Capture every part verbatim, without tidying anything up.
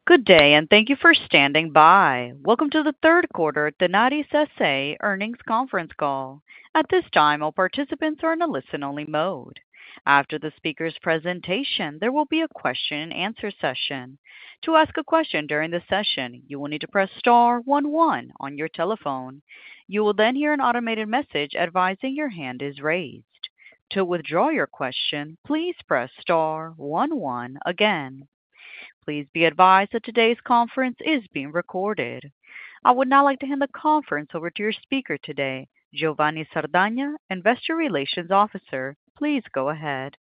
Good day, and thank you for standing by. Welcome to the third quarter Tenaris S A earnings conference call. At this time, all participants are in a listen-only mode. After the speaker's presentation, there will be a question-and-answer session. To ask a question during the session, you will need to press star one one on your telephone. You will then hear an automated message advising your hand is raised. To withdraw your question, please press star one one again. Please be advised that today's conference is being recorded. I would now like to hand the conference over to your speaker today, Giovanni Sardagna, Investor Relations Officer. Please go ahead.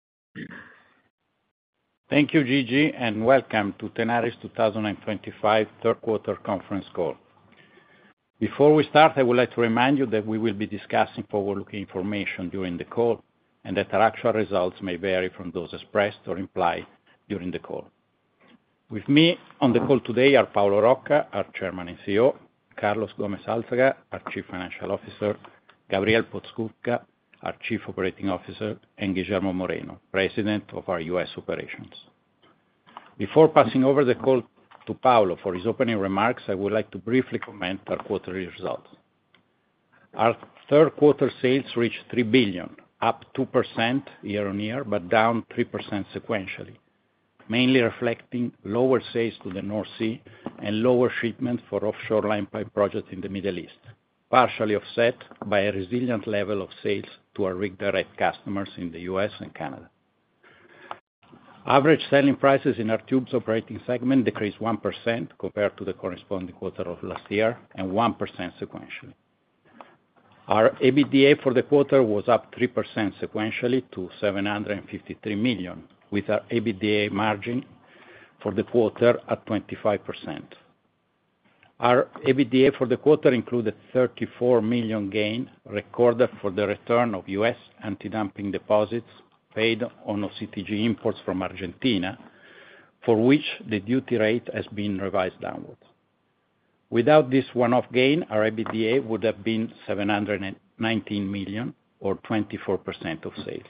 Thank you, Gigi, and welcome to Tenaris twenty twenty-five third quarter conference call. Before we start, I would like to remind you that we will be discussing forward-looking information during the call and that our actual results may vary from those expressed or implied during the call. With me on the call today are Paolo Rocca, our Chairman and C E O, Carlos Gómez Álzaga, our Chief Financial Officer, Gabriel Podskubka, our Chief Operating Officer, and Guillermo Moreno, President of our U S operations. Before passing over the call to Paolo for his opening remarks, I would like to briefly comment on our quarterly results. Our third quarter sales reached three billion dollars, up two percent year-on-year, but down three percent sequentially, mainly reflecting lower sales to the North Sea and lower shipments for offshore line pipe projects in the Middle East, partially offset by a resilient level of sales to our Rig Direct customers in the U S and Canada. Average selling prices in our tubes operating segment decreased one percent compared to the corresponding quarter of last year and one percent sequentially. Our EBITDA for the quarter was up three percent sequentially to seven hundred fifty-three million dollars, with our EBITDA margin for the quarter at twenty-five percent. Our EBITDA for the quarter included thirty-four million dollars gain recorded for the return of U S anti-dumping deposits paid on O C T G imports from Argentina, for which the duty rate has been revised downwards. Without this one-off gain, our EBITDA would have been seven hundred nineteen million dollars, or twenty-four percent of sales.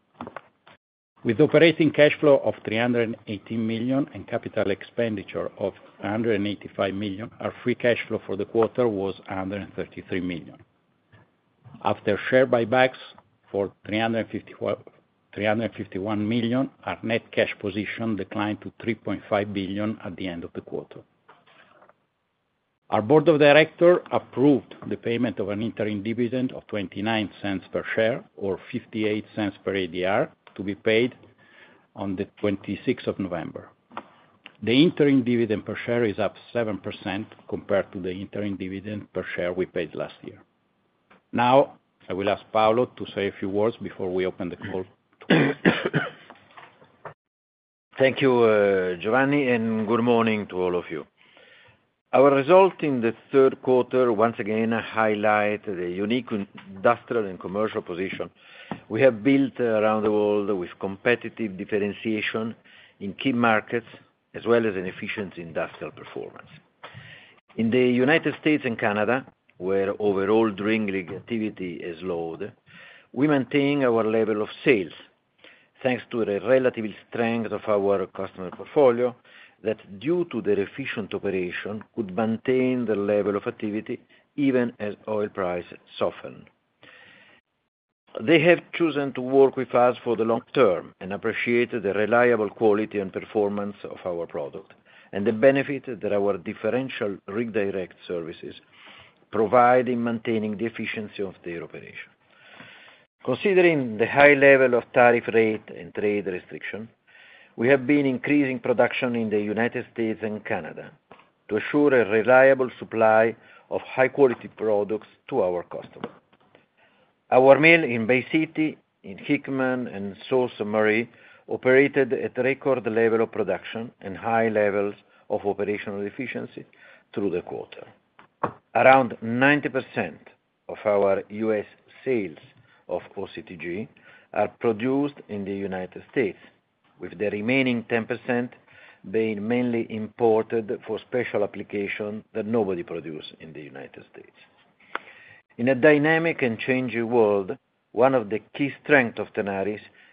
With operating cash flow of three hundred eighteen million dollars and capital expenditure of one hundred eighty-five million dollars, our free cash flow for the quarter was one hundred thirty-three million dollars. After share buybacks for three hundred fifty-one million dollars, our net cash position declined to three point five billion dollars at the end of the quarter. Our board of directors approved the payment of an interim dividend of twenty-nine cents per share, or fifty-eight cents per A D R, to be paid on the twenty-sixth of November. The interim dividend per share is up seven percent compared to the interim dividend per share we paid last year. Now, I will ask Paolo to say a few words before we open the call to questions. Thank you, uh, Giovanni, and good morning to all of you. Our result in the third quarter once again highlight the unique industrial and commercial position we have built around the world with competitive differentiation in key markets, as well as an efficient industrial performance. In the United States and Canada, where overall drilling activity is low, we maintain our level of sales, thanks to the relative strength of our customer portfolio, that due to their efficient operation could maintain the level of activity even as oil price soften. They have chosen to work with us for the long term and appreciate the reliable quality and performance of our product and the benefit that our differential Rig Direct services provide in maintaining the efficiency of their operation. Considering the high level of tariff rate and trade restriction, we have been increasing production in the United States and Canada to assure a reliable supply of high-quality products to our customers. Our mill in Bay City, in Hickman, and Sault Ste. Marie operated at record level of production and high levels of operational efficiency through the quarter. Around ninety percent of our U S sales of O C T G are produced in the United States, with the remaining ten percent being mainly imported for special application that nobody produces in the United States. In a dynamic and changing world, one of the key strengths of Tenaris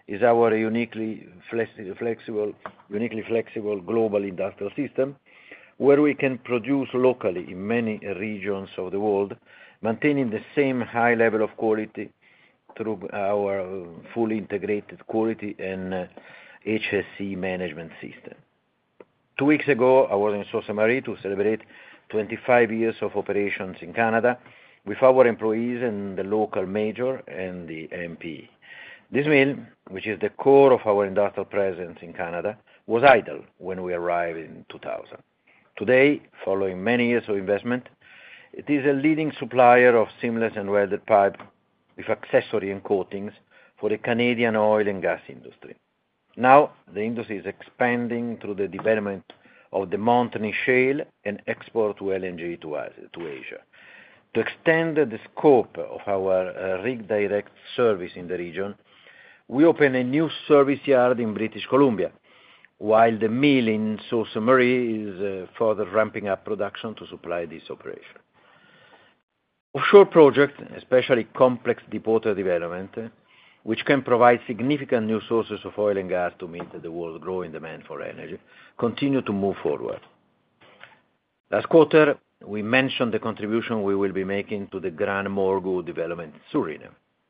is our uniquely flexible, uniquely flexible global industrial system, where we can produce locally in many regions of the world, maintaining the same high level of quality through our fully integrated quality and H S E management system. Two weeks ago, I was in Sault Ste. Marie to celebrate twenty-five years of operations in Canada with our employees and the local mayor and the M P. This mill, which is the core of our industrial presence in Canada, was idle when we arrived in two thousand. Today, following many years of investment, it is a leading supplier of seamless and welded pipe with accessory and coatings for the Canadian oil and gas industry. Now, the industry is expanding through the development of the Montney Shale and export to L N G to Asia. To extend the scope of our uh, Rig Direct service in the region, we opened a new service yard in British Columbia, while the mill in Sault Ste. Marie is uh, further ramping up production to supply this operation. Offshore projects, especially complex deepwater development, uh, which can provide significant new sources of oil and gas to meet the world's growing demand for energy, continue to move forward. Last quarter, we mentioned the contribution we will be making to the Grand Morgu development in Suriname.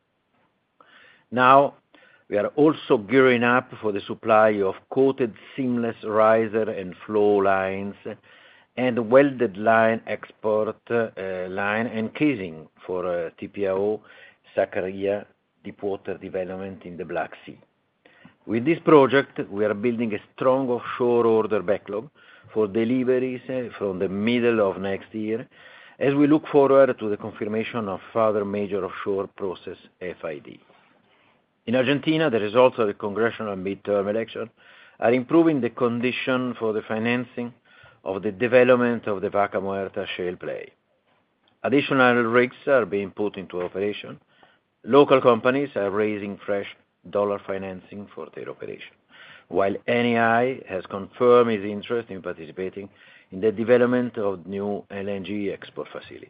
Now, we are also gearing up for the supply of coated seamless riser and flow lines and welded line export uh, line and casing for uh, T P A O Sakarya deepwater development in the Black Sea. With this project, we are building a strong offshore order backlog for deliveries from the middle of next year, as we look forward to the confirmation of further major offshore process F I D. In Argentina, the results of the congressional midterm election are improving the condition for the financing of the development of the Vaca Muerta shale play. Additional rigs are being put into operation. Local companies are raising fresh dollar financing for their operation, while N E I has confirmed its interest in participating in the development of new L N G export facility.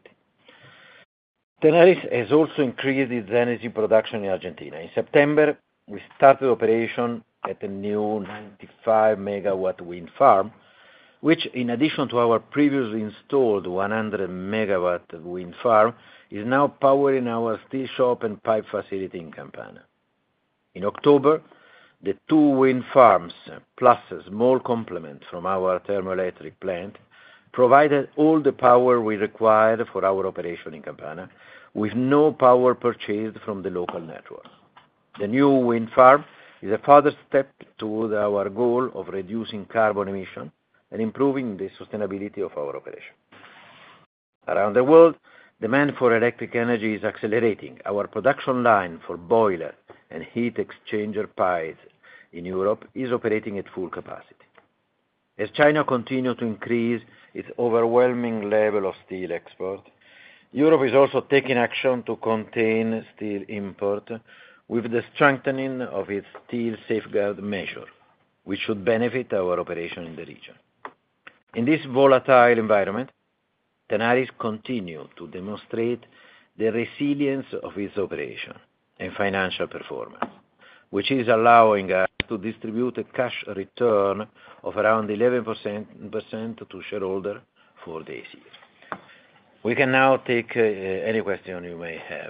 Tenaris has also increased its energy production in Argentina. In September, we started operation at a new ninety-five megawatt wind farm, which, in addition to our previously installed one hundred megawatt wind farm, is now powering our steel shop and pipe facility in Campana. In October, the two wind farms, plus a small complement from our thermoelectric plant, provided all the power we required for our operation in Campana, with no power purchased from the local network. The new wind farm is a further step toward our goal of reducing carbon emission and improving the sustainability of our operation. Around the world, demand for electric energy is accelerating. Our production line for boiler and heat exchanger pipes in Europe is operating at full capacity. As China continues to increase its overwhelming level of steel export, Europe is also taking action to contain steel import with the strengthening of its steel safeguard measure, which should benefit our operation in the region. In this volatile environment, Tenaris continues to demonstrate the resilience of its operation and financial performance, which is allowing us to distribute a cash return of around eleven percent to shareholders for this year. We can now take uh, any question you may have.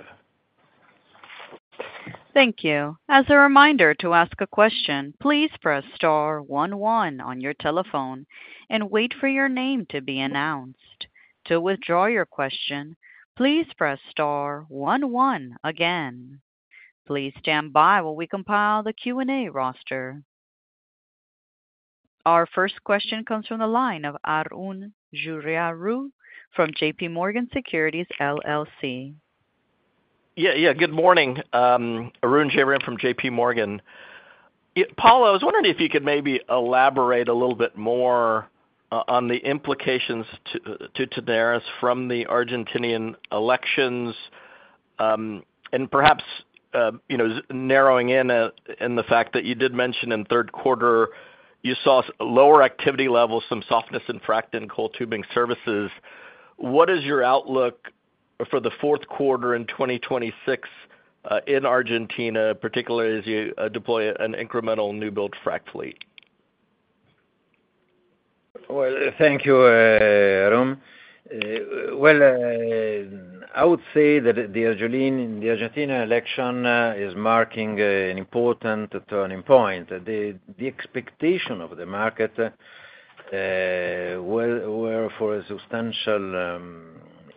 Thank you. As a reminder, to ask a question, please press star one one on your telephone and wait for your name to be announced. To withdraw your question, please press star one one again. Please stand by while we compile the Q and A roster. Our first question comes from the line of Arun Jayaram from J P Morgan Securities, L L C. Yeah, yeah. Good morning, um, Arun Jayaram from J P Morgan. Yeah, Paolo, I was wondering if you could maybe elaborate a little bit more uh, on the implications to, to Tenaris from the Argentinian elections, um, and perhaps uh, you know narrowing in uh, in the fact that you did mention in third quarter you saw lower activity levels, some softness in frac and coil tubing services. What is your outlook for the fourth quarter in twenty twenty-six uh, in Argentina, particularly as you uh, deploy an incremental new build frac fleet? Well, thank you, uh, Arun. Uh, well, uh, I would say that the Argentine, the Argentina election uh, is marking uh, an important turning point. The, the expectation of the market uh, were, were for a substantial, um,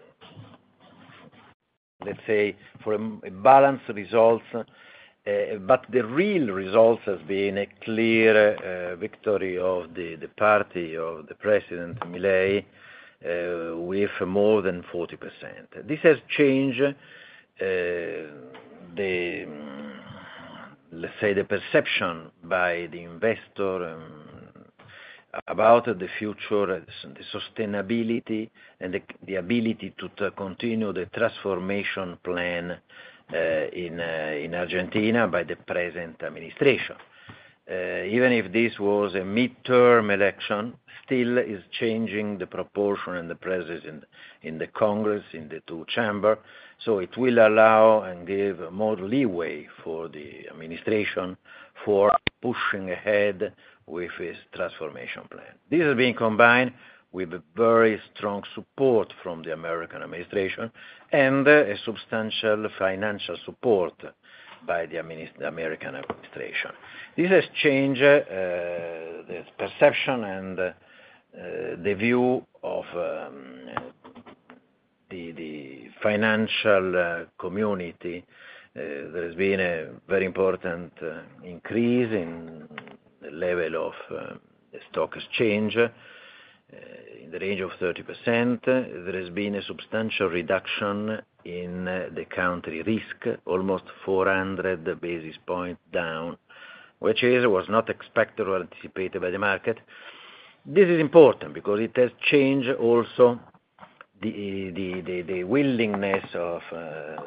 let's say, for a, a balanced results, uh, but the real results has been a clear uh, victory of the, the party of the President Milei, Uh, with more than forty percent. This has changed uh, the, let's say, the perception by the investor um, about the future, the sustainability, and the, the ability to, to continue the transformation plan uh, in, uh, in Argentina by the present administration. Uh, even if this was a mid-term election, still is changing the proportion and the presence in, in the Congress, in the two chambers, so it will allow and give more leeway for the administration for pushing ahead with its transformation plan. This is being combined with a very strong support from the American administration and uh, a substantial financial support by the American administration. This has changed uh, the perception and uh, the view of um, the, the financial uh, community. Uh, there has been a very important uh, increase in the level of uh, the stock exchange, uh, in the range of thirty percent. There has been a substantial reduction in uh, the country risk, almost four hundred basis points down, which is, was not expected or anticipated by the market. This is important because it has changed also the, the, the, the willingness of uh,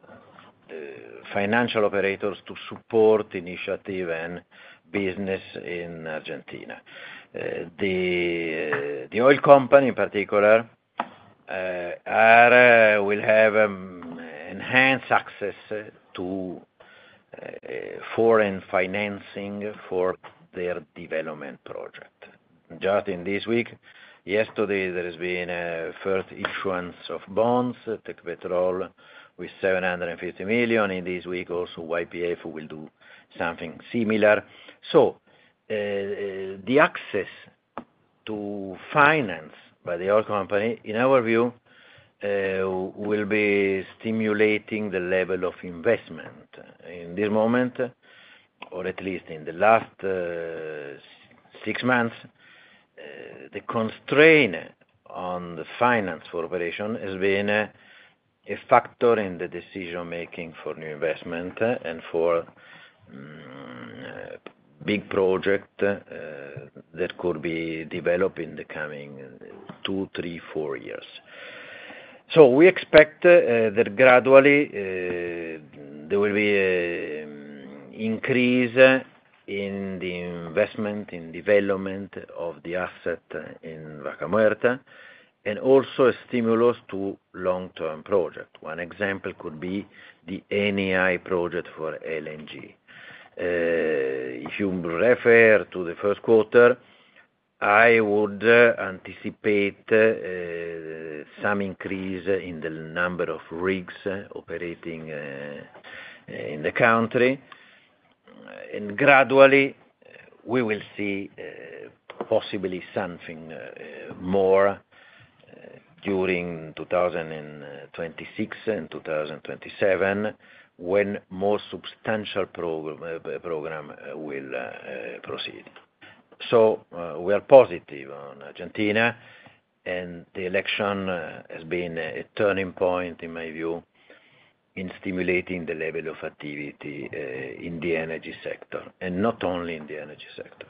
the financial operators to support initiative and business in Argentina. Uh, the, uh, the oil company in particular uh, are, uh, will have um, enhanced access to uh, foreign financing for their development project. Just in this week, yesterday there has been a first issuance of bonds, Tecpetrol with seven hundred fifty million. In this week also Y P F will do something similar. So Uh, the access to finance by the oil company, in our view, uh, will be stimulating the level of investment. In this moment, or at least in the last uh, six months, uh, the constraint on the finance for operation has been uh, a factor in the decision making for new investment uh, and for um, uh, big project uh, that could be developed in the coming two, three, four years. So we expect uh, that gradually uh, there will be an increase in the investment, in development of the asset in Vaca Muerta, and also a stimulus to long-term project. One example could be the Eni project for L N G. Uh, if you refer to the first quarter, I would uh, anticipate uh, some increase in the number of rigs uh, operating uh, in the country, and gradually we will see uh, possibly something uh, more uh, during two thousand twenty-six and two thousand twenty-seven, when more substantial program, uh, program uh, will uh, proceed. So uh, we are positive on Argentina, and the election uh, has been a turning point, in my view, in stimulating the level of activity uh, in the energy sector, and not only in the energy sector.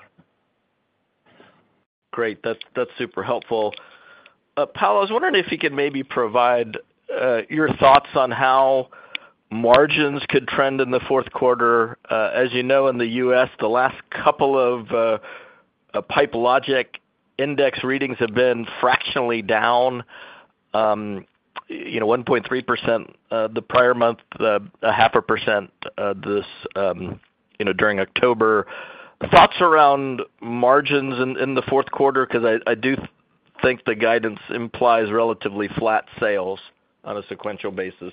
Great, that's, that's super helpful. Uh, Paolo, I was wondering if you could maybe provide uh, your thoughts on how margins could trend in the fourth quarter. Uh, as you know, in the U S, the last couple of uh, uh, PipeLogix index readings have been fractionally down. Um, you know, one point three percent uh, the prior month, uh, a half a percent uh, this, um, you know, during October. Thoughts around margins in, in the fourth quarter? Because I, I do th- think the guidance implies relatively flat sales on a sequential basis.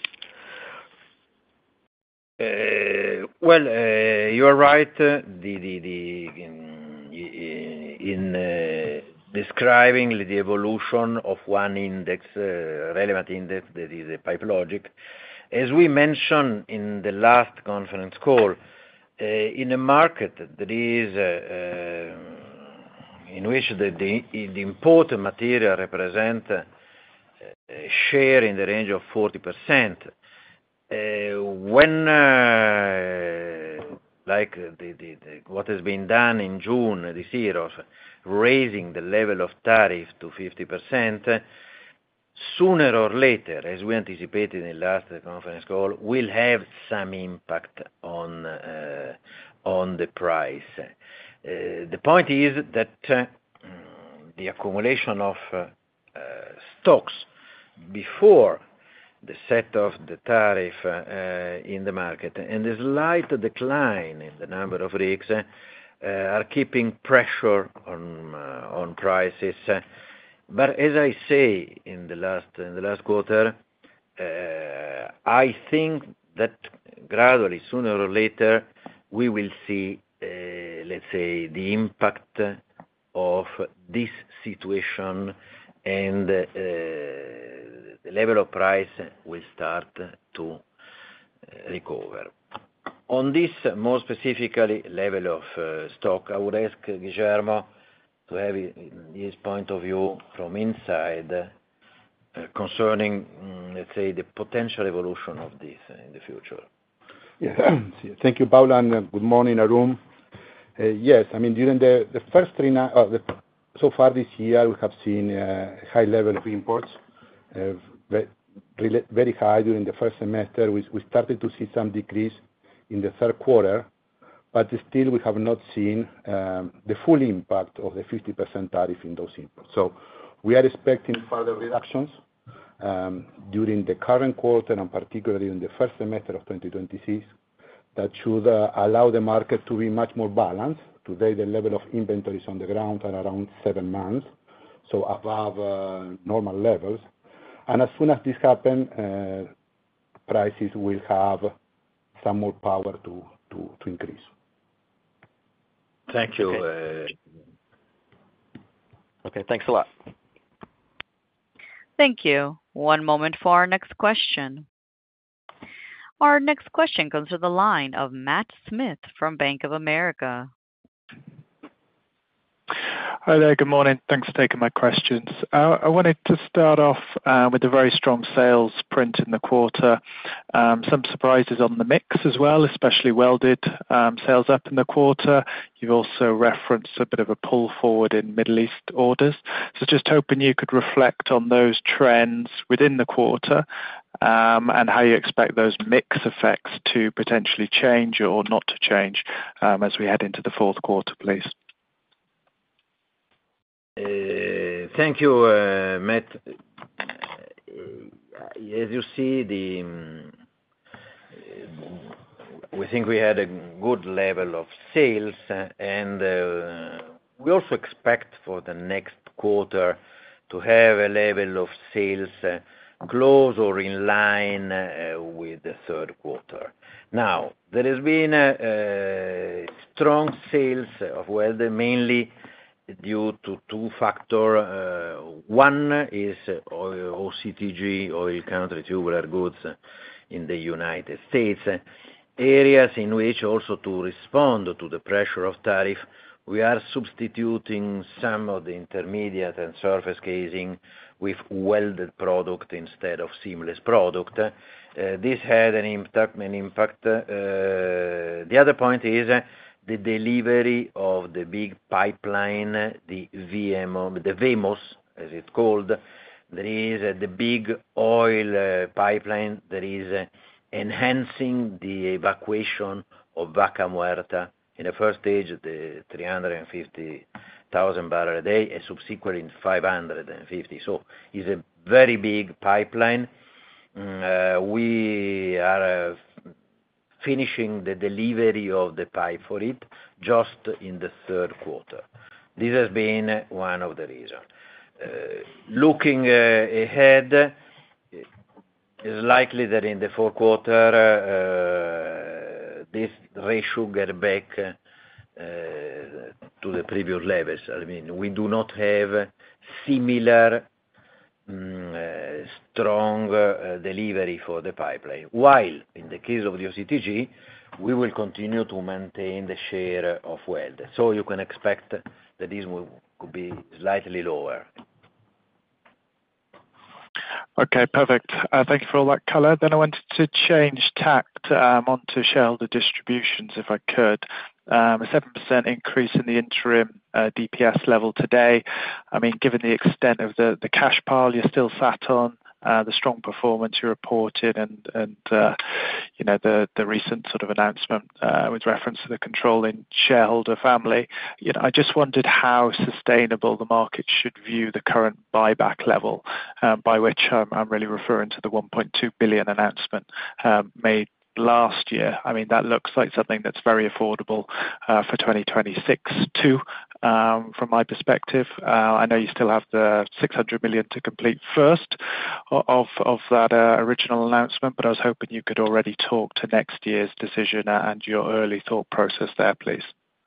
Uh, well, uh, you are right. Uh, the the the in, in uh, describing the evolution of one index, uh, relevant index, that is a Pipe Logix. As we mentioned in the last conference call, uh, in a market that is uh, uh, in which the, the, the imported material represent uh, a share in the range of forty percent, uh, when uh, like the, the, the, what has been done in June this year of raising the level of tariff to fifty percent, sooner or later, as we anticipated in the last conference call, will have some impact on uh, on the price. Uh, the point is that uh, the accumulation of uh, uh, stocks before the set of the tariff uh, in the market and the slight decline in the number of rigs uh, are keeping pressure on uh, on prices. Uh, but as I say in the last in the last quarter, uh, I think that gradually, sooner or later, we will see, uh, let's say, the impact of this situation, and uh, the level of price will start to recover. On this, more specifically, level of uh, stock, I would ask Guillermo to have his point of view from inside uh, concerning, um, let's say, the potential evolution of this in the future. Yes. Thank you, Paolo, and uh, good morning, Arun. Uh, yes, I mean, during the, the first three, uh, the, so far this year, we have seen a high level of imports, uh, very, very high during the first semester. We, we started to see some decrease in the third quarter, but still we have not seen um, the full impact of the fifty percent tariff in those imports. So we are expecting further reductions um, during the current quarter, and particularly in the first semester of twenty twenty-six, that should uh, allow the market to be much more balanced. Today, the level of inventories on the ground are around seven months, so above uh, normal levels. And as soon as this happens, uh, prices will have some more power to, to, to increase. Thank you. Okay. Uh... okay, thanks a lot. Thank you. One moment for our next question. Our next question comes to the line of Matt Smith from Bank of America. Hi there, good morning. Thanks for taking my questions. Uh, I wanted to start off uh, with a very strong sales print in the quarter. Um, some surprises on the mix as well, especially welded um, sales up in the quarter. You've also referenced a bit of a pull forward in Middle East orders. So just hoping you could reflect on those trends within the quarter um, and how you expect those mix effects to potentially change or not to change um, as we head into the fourth quarter, please. Uh, thank you, uh, Matt. Uh, as you see, the um, we think we had a good level of sales, uh, and uh, we also expect for the next quarter to have a level of sales uh, close or in line uh, with the third quarter. Now, there has been a, a strong sales of welder, mainly due to two factors. Uh, one is oil, O C T G, oil country tubular goods in the United States, areas in which also to respond to the pressure of tariff, we are substituting some of the intermediate and surface casing with welded product instead of seamless product. Uh, this had an impact. An impact. Uh, the other point is uh, the delivery of the big pipeline, the V M O, the V M O S, as it's called. There is uh, the big oil uh, pipeline that is uh, enhancing the evacuation of Vaca Muerta. In the first stage, the three hundred fifty thousand barrels a day, and subsequently five hundred fifty. So it's a very big pipeline. Uh, we are uh, finishing the delivery of the pipe for it just in the third quarter. This has been one of the reasons. Uh, looking uh, ahead, it's likely that in the fourth quarter, uh, this ratio get back uh, to the previous levels. I mean, we do not have similar um, uh, strong uh, delivery for the pipeline. While in the case of the O C T G, we will continue to maintain the share of weld. So you can expect that this will, could be slightly lower. Okay, perfect. Uh, thank you for all that color. Then I wanted to change tact um, onto shareholder distributions, if I could. Um, a seven percent increase in the interim uh, D P S level today. I mean, given the extent of the, the cash pile you're still sat on, uh, the strong performance you reported, and and uh, you know the the recent sort of announcement uh, with reference to the controlling shareholder family. You know, I just wondered how sustainable the market should view the current buyback level, um, by which um, I'm really referring to the one point two billion announcement um, made last year. I mean, that looks like something that's very affordable uh, for twenty twenty-six too, um, from my perspective. Uh, I know you still have the six hundred million to complete first of of that uh, original announcement, but I was hoping you could already talk to next year's decision and your early thought process there, please.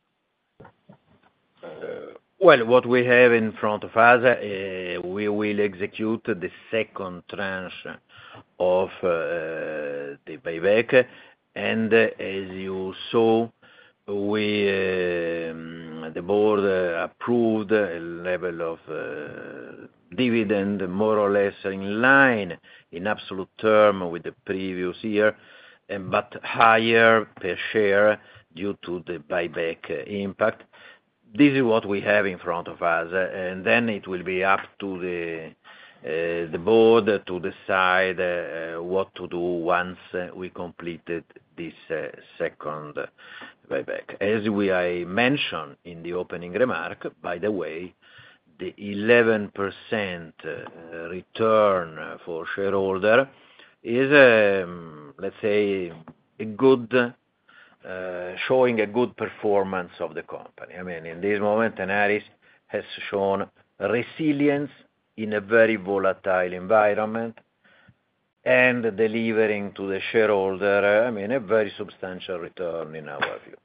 Uh, well, what we have in front of us, uh, we will execute the second tranche of uh, the buyback, and uh, as you saw, we um, the board uh, approved a level of uh, dividend more or less in line in absolute term with the previous year, and but higher per share due to the buyback uh, impact. This is what we have in front of us, uh, and then it will be up to the Uh, the board to decide uh, what to do once uh, we completed this uh, second buyback. As we I mentioned in the opening remark, by the way, the eleven percent uh, return for shareholder is, um, let's say, a good, uh, showing a good performance of the company. I mean, in this moment, Tenaris has shown resilience in a very volatile environment, and delivering to the shareholder, I mean, a very substantial return in our view.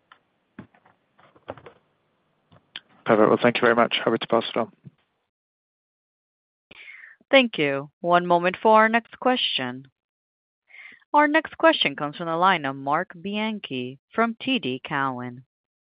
Perfect. Well, thank you very much. Happy to pass it on. Thank you. One moment for our next question. Our next question comes from the line of Mark Bianchi from T D Cowen.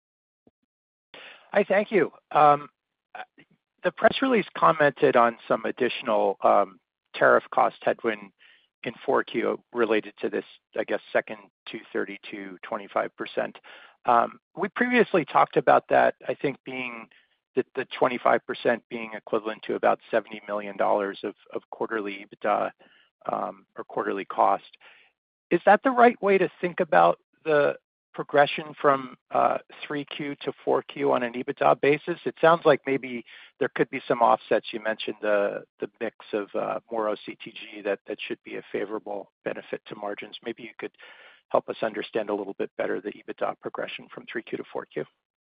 Hi, thank you. Um, The press release commented on some additional um, tariff cost headwind in four Q related to this, I guess, second two thirty-two, twenty-five percent. Um, we previously talked about that, I think, being the, the twenty-five percent being equivalent to about seventy million dollars of, of quarterly EBITDA um, or quarterly cost. Is that the right way to think about the progression from uh, three Q to four Q on an EBITDA basis? It sounds like maybe there could be some offsets. You mentioned the the mix of uh, more O C T G that, that should be a favorable benefit to margins. Maybe you could help us understand a little bit better the EBITDA progression from three Q to four Q.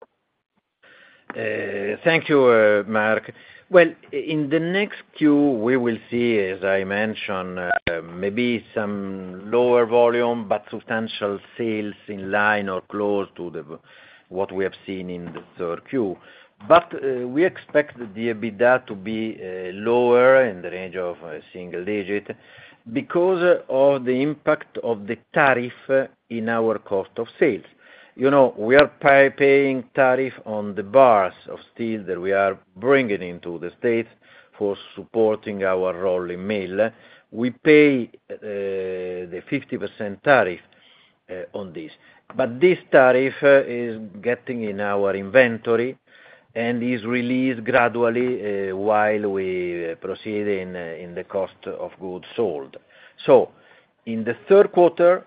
Uh, thank you, uh, Mark. Well, in the next Q, we will see, as I mentioned, uh, maybe some lower volume, but substantial sales in line or close to the, what we have seen in the third Q. But uh, we expect the EBITDA to be uh, lower in the range of a single digit because of the impact of the tariff in our cost of sales. You know, we are pay, paying tariff on the bars of steel that we are bringing into the States for supporting our rolling mill. We pay uh, the fifty percent tariff uh, on this. But this tariff uh, is getting in our inventory and is released gradually uh, while we proceed in, uh, in the cost of goods sold. So, in the third quarter,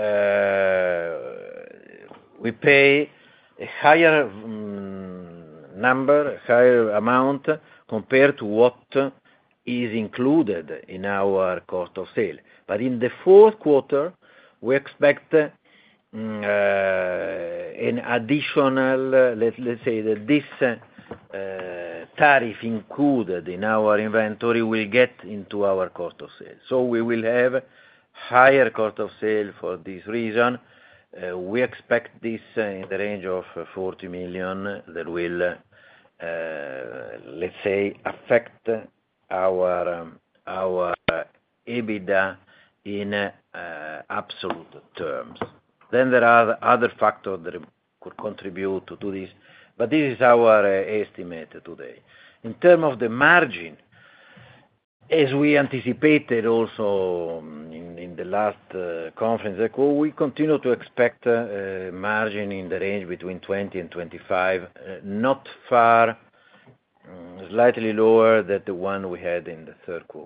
uh, we pay a higher um, number, higher amount compared to what is included in our cost of sale. But in the fourth quarter, we expect uh, an additional, uh, let, let's say that this uh, tariff included in our inventory will get into our cost of sale. So we will have higher cost of sale for this reason. Uh, we expect this uh, in the range of uh, forty million that will, uh, let's say, affect our um, our uh, EBITDA in uh, absolute terms. Then there are other factors that could contribute to this, but this is our uh, estimate today. In terms of the margin, as we anticipated also in, in the last uh, conference call, we continue to expect uh, margin in the range between twenty and twenty-five, uh, not far, um, slightly lower than the one we had in the third quarter.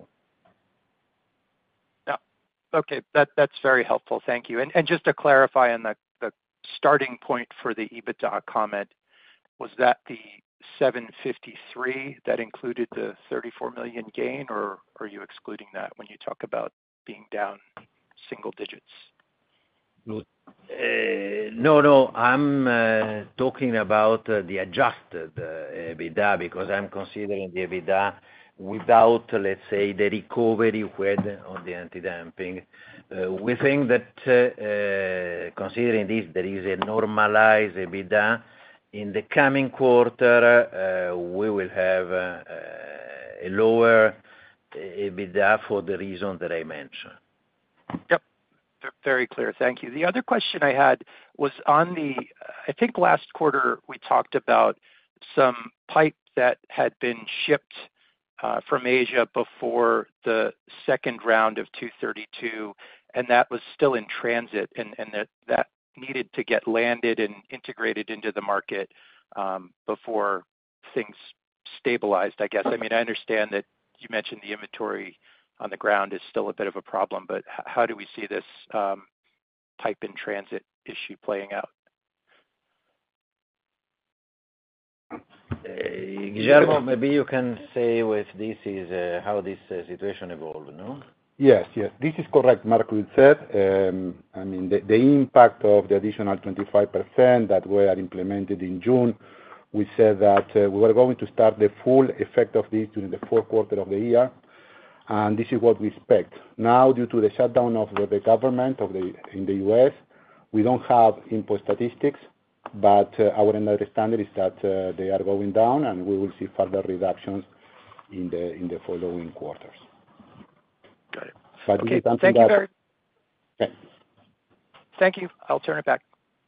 Yeah. Okay, that that's very helpful. Thank you. And and just to clarify on the, the starting point for the EBITDA comment, was that the seven fifty-three that included the thirty-four million gain, or are you excluding that when you talk about being down single digits? Uh, no, no, I'm uh, talking about uh, the adjusted uh, EBITDA, because I'm considering the EBITDA without, uh, let's say, the recovery we had on the anti-dumping. Uh, we think that uh, uh, considering this, there is a normalized EBITDA. In the coming quarter, uh, we will have uh, a lower EBITDA for the reason that I mentioned. Yep, very clear. Thank you. The other question I had was on the, I think last quarter we talked about some pipe that had been shipped uh, from Asia before the second round of two thirty-two, and that was still in transit, and, and that, that needed to get landed and integrated into the market um, before things stabilized, I guess. I mean, I understand that you mentioned the inventory on the ground is still a bit of a problem, but h- how do we see this um, pipe in transit issue playing out? Uh, Guillermo, maybe you can say with this is uh, how this uh, situation evolved, no? Yes, yes, this is correct, Marco you said. Um, I mean, the, the impact of the additional twenty-five percent that were implemented in June, we said that uh, we were going to start the full effect of this during the fourth quarter of the year, and this is what we expect. Now, due to the shutdown of the, the government of the in the U S, we don't have import statistics, but uh, our understanding is that uh, they are going down, and we will see further reductions in the in the following quarters. Got it. But okay, thank that, you very okay. Thank you. I'll turn it back.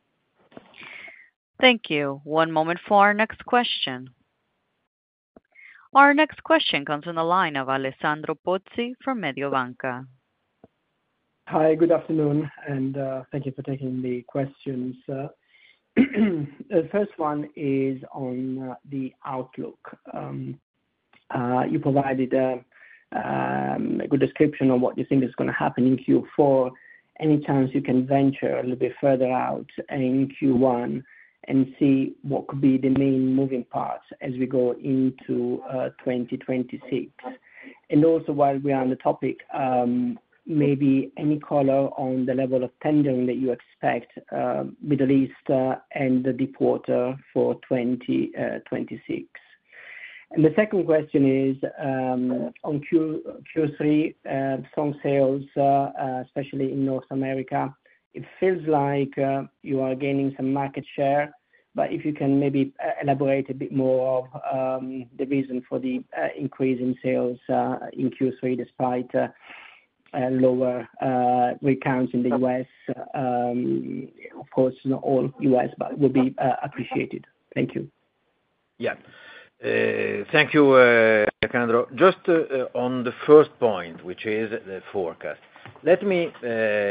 Thank you. One moment for our next question. Our next question comes from the line of Alessandro Pozzi from Mediobanca. Hi, good afternoon, and uh, thank you for taking the questions. Uh, the first one is on uh, the outlook. Um, uh, you provided a, um, a good description of what you think is going to happen in Q four. Any chance you can venture a little bit further out in Q one and see what could be the main moving parts as we go into uh, twenty twenty-six? And also, while we are on the topic, um, maybe any color on the level of tendering that you expect uh, Middle East uh, and the deep water for twenty twenty-six. And the second question is um, on Q, Q3, uh, strong sales, uh, uh, especially in North America. It feels like uh, you are gaining some market share, but if you can maybe elaborate a bit more of um, the reason for the uh, increase in sales uh, in Q three despite uh, uh, lower uh, rig counts in the U S. Um, of course, not all U S, but would be uh, appreciated. Thank you. Yeah. Uh, thank you, uh, Alessandro. Just uh, on the first point, which is the forecast. Let me, uh,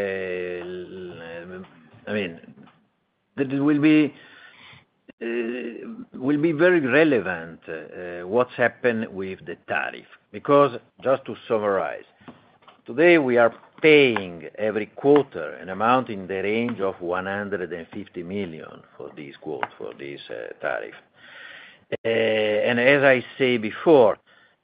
I mean, that it will be uh, will be very relevant uh, what's happened with the tariff. Because, just to summarize, today we are paying every quarter an amount in the range of one hundred fifty million for this quote, for this uh, tariff. And as I say before,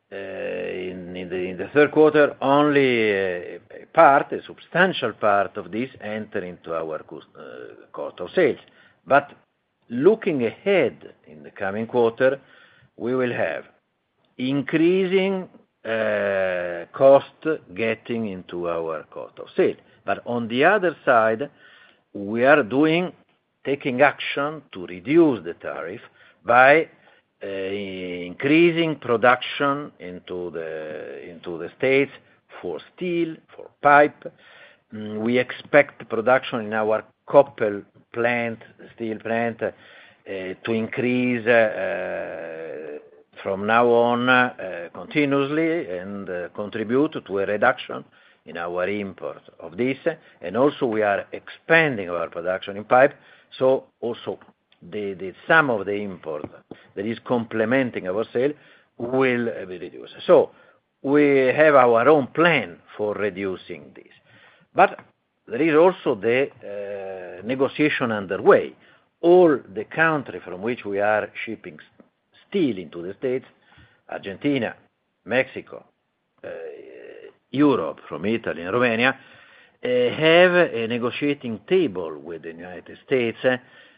in, in, the, in the third quarter, only a part, a substantial part of this enter into our cost, uh, cost of sales. But looking ahead in the coming quarter, we will have increasing uh, cost getting into our cost of sales. But on the other side, we are doing, taking action to reduce the tariff by uh, increasing production into the, into the States for steel, for pipe. Mm, we expect production in our Koppel plant, steel plant, uh, to increase uh, from now on uh, continuously and uh, contribute to a reduction in our import of this. And also we are expanding our production in pipe, so also the, the sum of the import that is complementing our sale will be reduced. So we have our own plan for reducing this. But there is also the uh, negotiation underway. All the countries from which we are shipping steel into the States, Argentina, Mexico, uh, Europe, from Italy and Romania, uh, have a negotiating table with the United States, uh,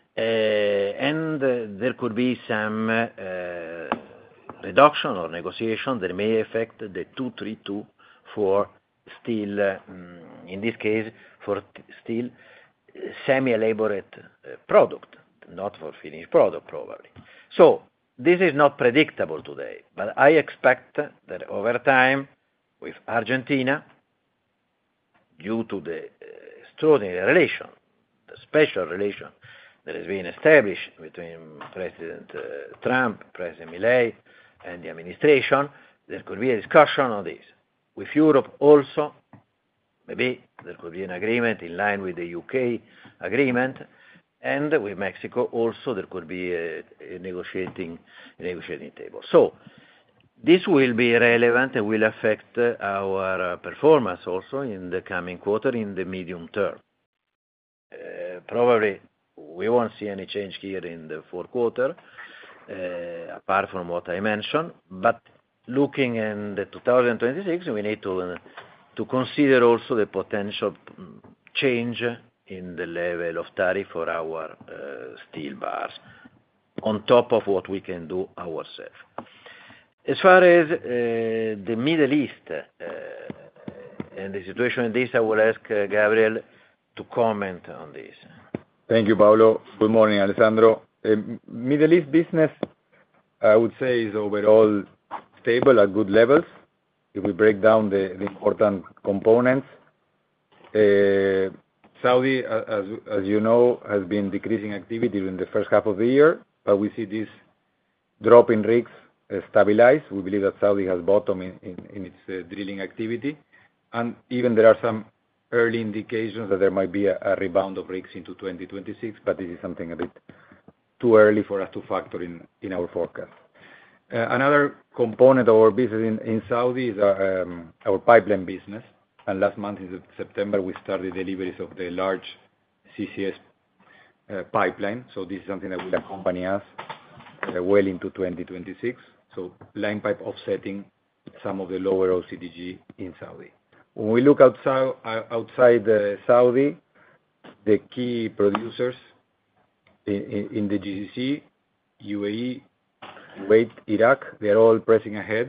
and uh, there could be some uh, reduction or negotiation that may affect the two thirty-two for steel, uh, in this case, for t- steel semi-elaborate uh, product, not for finished product probably. So this is not predictable today, but I expect that over time, with Argentina, due to the uh, extraordinary relation, the special relation that has been established between President uh, Trump, President Milei, and the administration, there could be a discussion on this. With Europe also, maybe there could be an agreement in line with the U K agreement, and with Mexico also there could be a, a negotiating a negotiating table. So this will be relevant and will affect our uh, performance also in the coming quarter, in the medium term. Uh, probably we won't see any change here in the fourth quarter, uh, apart from what I mentioned, but looking in the two thousand twenty-six, we need to uh, to consider also the potential change in the level of tariff for our uh, steel bars, on top of what we can do ourselves. As far as uh, the Middle East uh, and the situation in this, I will ask uh, Gabriel to comment on this. Thank you, Paolo. Good morning, Alessandro. Uh, Middle East business, I would say, is overall stable at good levels. If we break down the, the important components, uh, Saudi, as, as you know, has been decreasing activity in the first half of the year, but we see this drop in rigs uh, stabilize. We believe that Saudi has bottomed in, in, in its uh, drilling activity, and even there are some early indications that there might be a, a rebound of rigs into twenty twenty-six, but this is something a bit too early for us to factor in, in our forecast. Uh, another component of our business in, in Saudi is our, um, our pipeline business. And last month, in September, we started deliveries of the large C C S uh, pipeline. So this is something that will accompany us uh, well into twenty twenty-six. So line pipe offsetting some of the lower O C T G in Saudi. When we look outside, outside uh, Saudi, the key producers in, in, in the G C C, U A E, Kuwait, Iraq, they're all pressing ahead,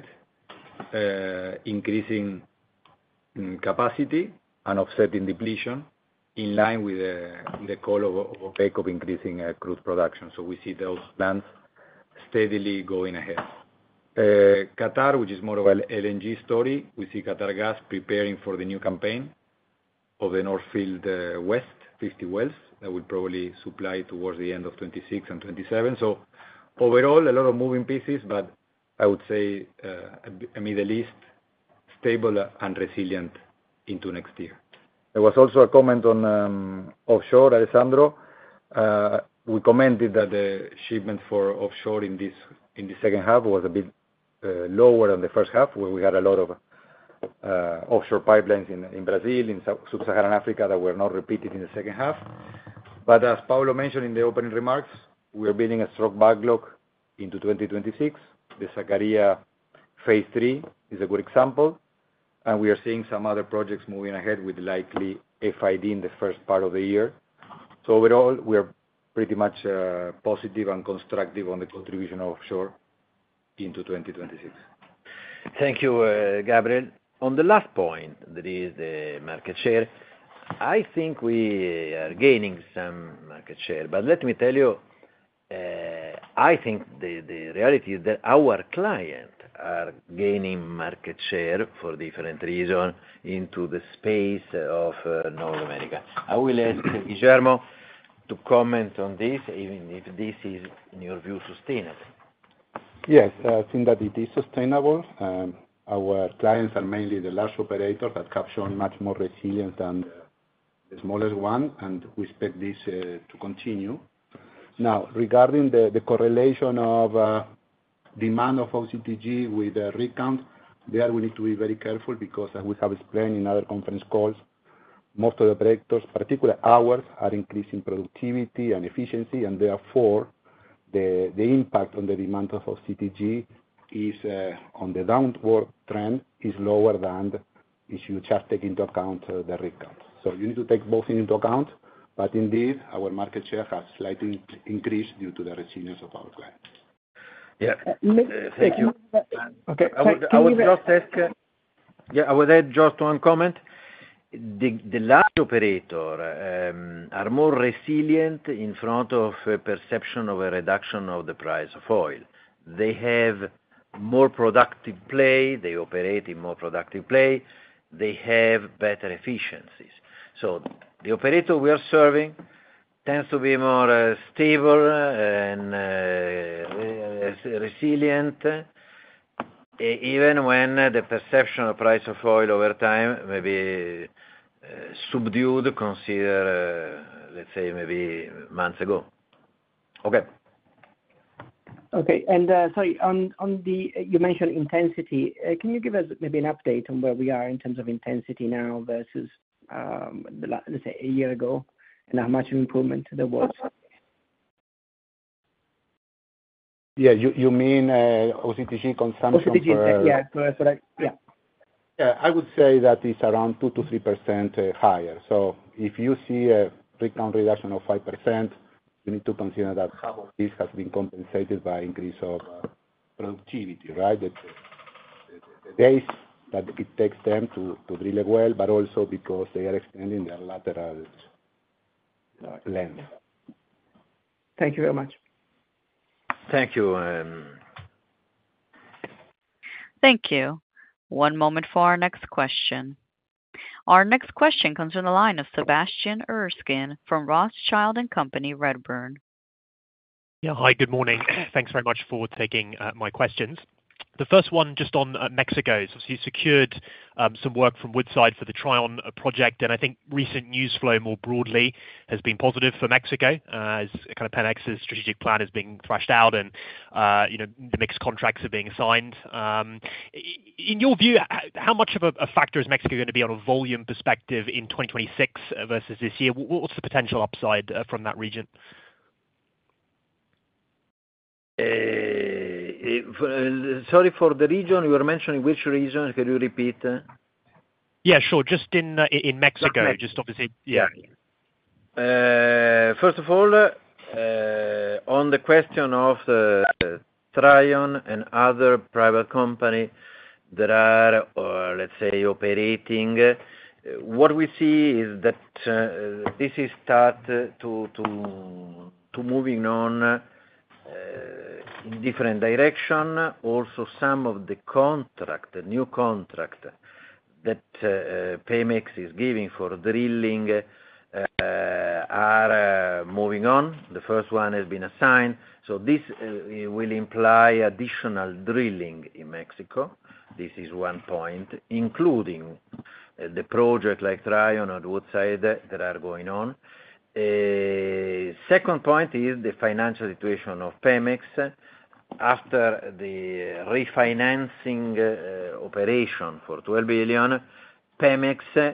uh, increasing capacity and offsetting depletion in line with the, the call of, of OPEC of increasing uh, crude production. So we see those plans steadily going ahead. Uh, Qatar, which is more of an L N G story, we see Qatar Gas preparing for the new campaign of the North Field uh, West, fifty wells, that will probably supply towards the end of twenty-six and twenty-seven. So overall, a lot of moving pieces, but I would say uh, a, a Middle East stable and resilient into next year. There was also a comment on um, offshore, Alessandro. Uh, we commented that the shipment for offshore in this in the second half was a bit uh, lower than the first half, where we had a lot of uh, offshore pipelines in, in Brazil, in sub-Saharan Africa, that were not repeated in the second half. But as Paolo mentioned in the opening remarks, we are building a strong backlog into twenty twenty-six. The Sakarya Phase three is a good example, and we are seeing some other projects moving ahead with likely F I D in the first part of the year. So overall, we are pretty much uh, positive and constructive on the contribution of offshore into twenty twenty-six. Thank you, uh, Gabriel. On the last point, that is the market share, I think we are gaining some market share. But let me tell you, uh, I think the, the reality is that our clients are gaining market share for different reasons into the space of uh, North America. I will ask Guillermo to comment on this, even if this is, in your view, sustainable. Yes, I think that it is sustainable. Um, our clients are mainly the large operators that have shown much more resilience than the smallest one, and we expect this uh, to continue. Now, regarding the, the correlation of uh, demand of O C T G with the rig count, there we need to be very careful because, as we have explained in other conference calls, most of the operators, particularly ours, are increasing productivity and efficiency, and therefore the, the impact on the demand of O C T G is uh, on the downward trend is lower than if you just take into account uh, the rig count. So you need to take both into account, but indeed our market share has slightly increased due to the resilience of our clients. Yeah, uh, thank you. Okay, I would, I would just ask, uh, yeah, I would add just one comment. The, the large operator um, are more resilient in front of a perception of a reduction of the price of oil. They have more productive play, they operate in more productive play, they have better efficiencies. So the operator we are serving tends to be more uh, stable and uh, resilient, uh, even when the perception of price of oil over time may be uh, subdued, consider, uh, let's say, maybe months ago. Okay. Okay, and uh, sorry, on, on the, you mentioned intensity. Uh, can you give us maybe an update on where we are in terms of intensity now versus, um, the, let's say, a year ago, and how much improvement there was? Yeah, you, you mean uh, O C T G consumption? O C T G, per, yeah, correct, correct, yeah. Yeah, I would say that it's around two to three percent uh, higher. So if you see a rig count reduction of five percent, you need to consider that half of this has been compensated by increase of uh, productivity, right? The, the, the days that it takes them to, to drill a well, but also because they are extending their lateral uh, length. Thank you very much. Thank you. Um... Thank you. One moment for our next question. Our next question comes from the line of Sebastian Erskine from Rothschild and Company, Redburn. Yeah, hi, good morning. Thanks very much for taking uh, my questions. The first one just on uh, Mexico. So you secured um, some work from Woodside for the Trion uh, project, and I think recent news flow more broadly has been positive for Mexico uh, as kind of Pemex's strategic plan is being thrashed out, and uh, you know the mixed contracts are being assigned. Um, in your view, how much of a, a factor is Mexico going to be on a volume perspective in twenty twenty-six versus this year? What's the potential upside uh, from that region? Uh, for, uh, sorry for the region. You were mentioning which region? Can you repeat? Yeah, sure. Just in uh, in Mexico, Mexico. just obviously. Yeah. Uh, first of all, uh, on the question of the Trion and other private company that are, uh, let's say, operating, uh, what we see is that uh, this is start to to to moving on. Uh, in different direction. Also, some of the contract, the new contract that uh, Pemex is giving for drilling uh, are uh, moving on. The first one has been assigned, so this uh, will imply additional drilling in Mexico. This is one point, including uh, the project like Trion or Woodside that are going on. Uh, second point is the financial situation of Pemex. After the refinancing uh, operation for twelve billion, Pemex uh,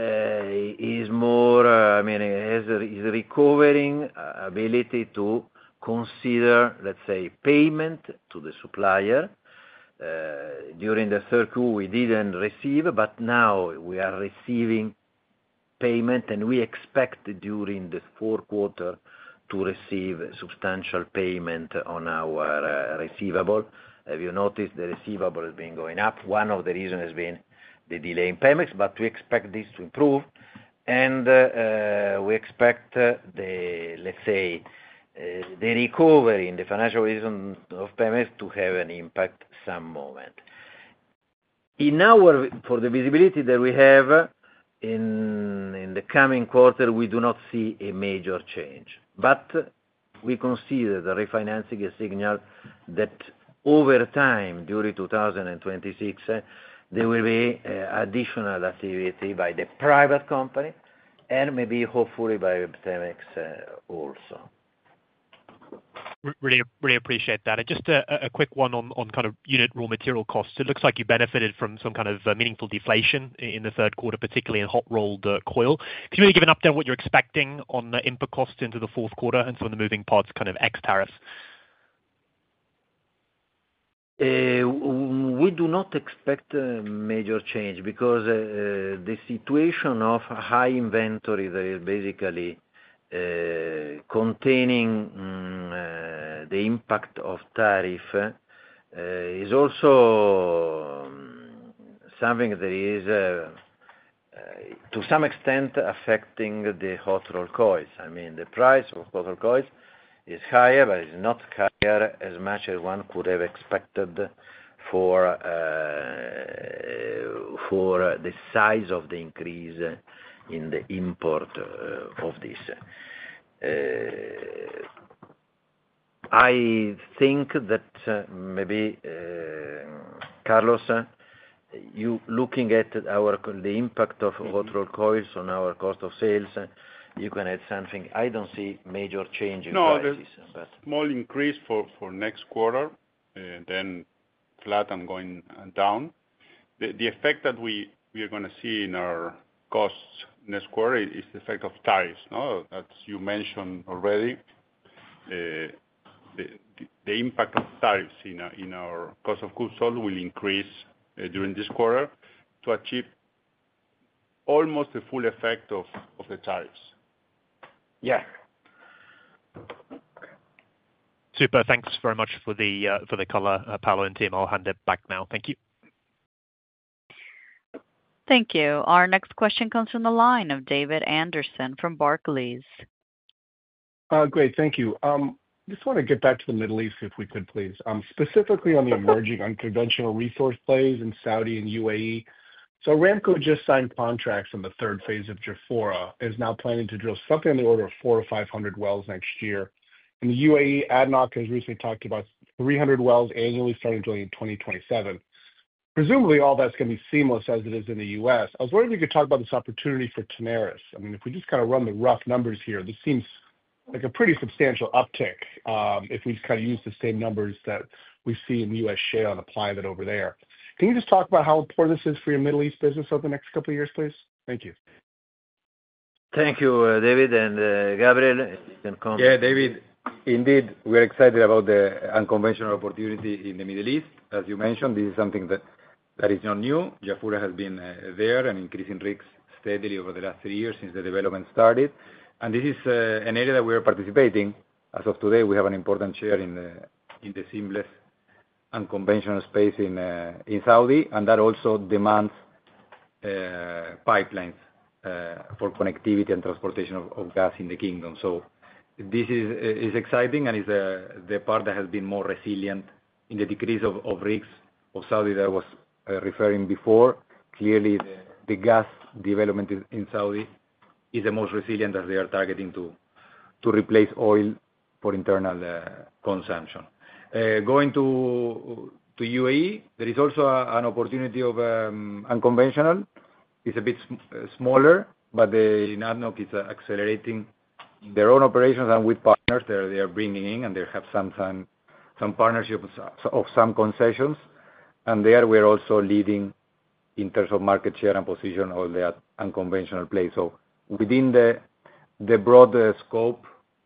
is more, uh, I mean, has, is recovering ability to consider, let's say, payment to the supplier. Uh, during the third Q, we didn't receive, but now we are receiving payment, and we expect during the fourth quarter to receive substantial payment on our uh, receivable. Have you noticed the receivable has been going up? One of the reasons has been the delay in payments, but we expect this to improve, and uh, uh, we expect uh, the, let's say, uh, the recovery in the financial reason of payments to have an impact some moment. In our, for the visibility that we have in, in the coming quarter, we do not see a major change, but we consider the refinancing a signal that over time, during two thousand twenty-six, uh, there will be uh, additional activity by the private company and maybe hopefully by Pemex uh, also. Really, really appreciate that. And just a, a quick one on, on kind of unit raw material costs. It looks like you benefited from some kind of uh, meaningful deflation in the third quarter, particularly in hot rolled uh, coil. Can you maybe give an update on what you're expecting on uh, input costs into the fourth quarter and some of the moving parts, kind of ex tariffs? Uh, we do not expect a major change because uh, the situation of high inventory that is basically uh, containing um, uh, the impact of tariff uh, is also um, something that is uh, uh, to some extent affecting the hot rolled coils. I mean, the price of hot rolled coils is higher, but it's not higher as much as one could have expected for uh, for the size of the increase in the import uh, of this. Uh, I think that uh, maybe uh, Carlos, uh, you looking at our the impact of hot rolled coils on our cost of sales. Uh, You can add something. I don't see major change in no, prices. No, small increase for, for next quarter, uh, then flat and going down. The, the effect that we, we are going to see in our costs next quarter is the effect of tariffs. No, as you mentioned already, uh, the, the the impact of tariffs in our, in our cost of goods sold will increase uh, during this quarter to achieve almost the full effect of, of the tariffs. Yeah. Super. Thanks very much for the uh, for the color, uh, Paolo and team. I'll hand it back now. Thank you. Thank you. Our next question comes from the line of David Anderson from Barclays. Uh, great. Thank you. Um, just want to get back to the Middle East, if we could, please. Um, specifically on the emerging unconventional resource plays in Saudi and U A E. So Aramco just signed contracts on the third phase of Jafurah, is now planning to drill something on the order of four or five hundred wells next year. In the U A E, ADNOC has recently talked about three hundred wells annually starting drilling in twenty twenty-seven. Presumably all that's going to be seamless as it is in the U S. I was wondering if you could talk about this opportunity for Tenaris. I mean, if we just kind of run the rough numbers here, this seems like a pretty substantial uptick um, if we just kind of use the same numbers that we see in the U S shale and apply that over there. Can you just talk about how important this is for your Middle East business over the next couple of years, please? Thank you. Thank you, uh, David. And uh, Gabriel, you can comment. Yeah, David, indeed, we're excited about the unconventional opportunity in the Middle East. As you mentioned, this is something that, that is not new. Jafurah has been uh, there and increasing rigs steadily over the last three years since the development started. And this is uh, an area that we are participating. As of today, we have an important share in the, in the seamless unconventional space in uh, in Saudi, and that also demands uh, pipelines uh, for connectivity and transportation of, of gas in the kingdom. So this is is exciting, and is uh, the part that has been more resilient in the decrease of, of rigs of Saudi that I was uh, referring before. Clearly, the, the gas development in Saudi is the most resilient, as they are targeting to to replace oil for internal uh, consumption. Uh, going to to U A E, there is also a, an opportunity of um, unconventional. It's a bit sm- uh, smaller, but the ADNOC is uh, accelerating their own operations and with partners that they are bringing in, and they have some some, some partnerships of some concessions, and there we're also leading in terms of market share and position of the unconventional play. So within the the broad uh, scope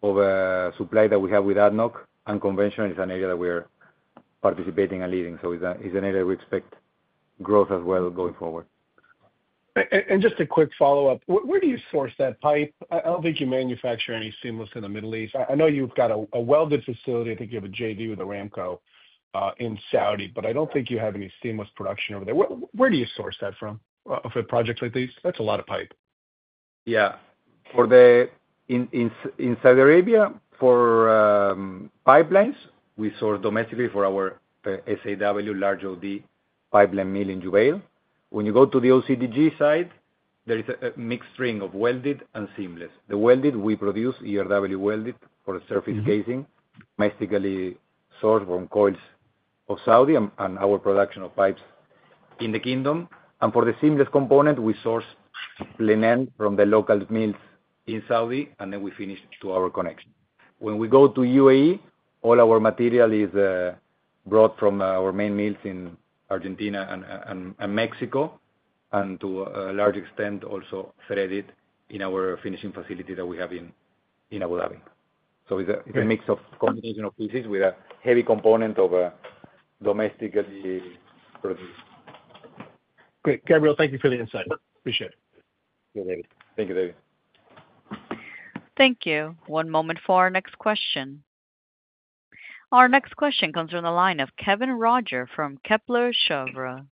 of uh, supply that we have with A D N O C, and conventional is an area that we're participating and leading. So it's, a, it's an area we expect growth as well going forward. And just a quick follow-up, where do you source that pipe? I don't think you manufacture any seamless in the Middle East. I know you've got a, a welded facility. I think you have a J V with Aramco uh, in Saudi, but I don't think you have any seamless production over there. Where, where do you source that from uh, for projects like these? That's a lot of pipe. Yeah. For the in in in Saudi Arabia, for um, pipelines, we source domestically for our uh, S A W large O D pipeline mill in Jubail. When you go to the O C D G side, there is a, a mixed string of welded and seamless. The welded, we produce E R W welded for the surface mm-hmm. casing, domestically sourced from coils of Saudi, and, and our production of pipes in the kingdom. And for the seamless component, we source Plenen from the local mills in Saudi, and then we finish to our connection. When we go to U A E, all our material is uh, brought from our main mills in Argentina and, and, and Mexico, and to a large extent also threaded in our finishing facility that we have in, in Abu Dhabi. So it's a, it's a mix of combination of pieces with a heavy component of a domestically produced. Great. Gabriel, thank you for the insight. Appreciate it. Thank you, David. Thank you, David. Thank you. One moment for our next question. Our next question comes from the line of Kevin Roger from Kepler Cheuvreux.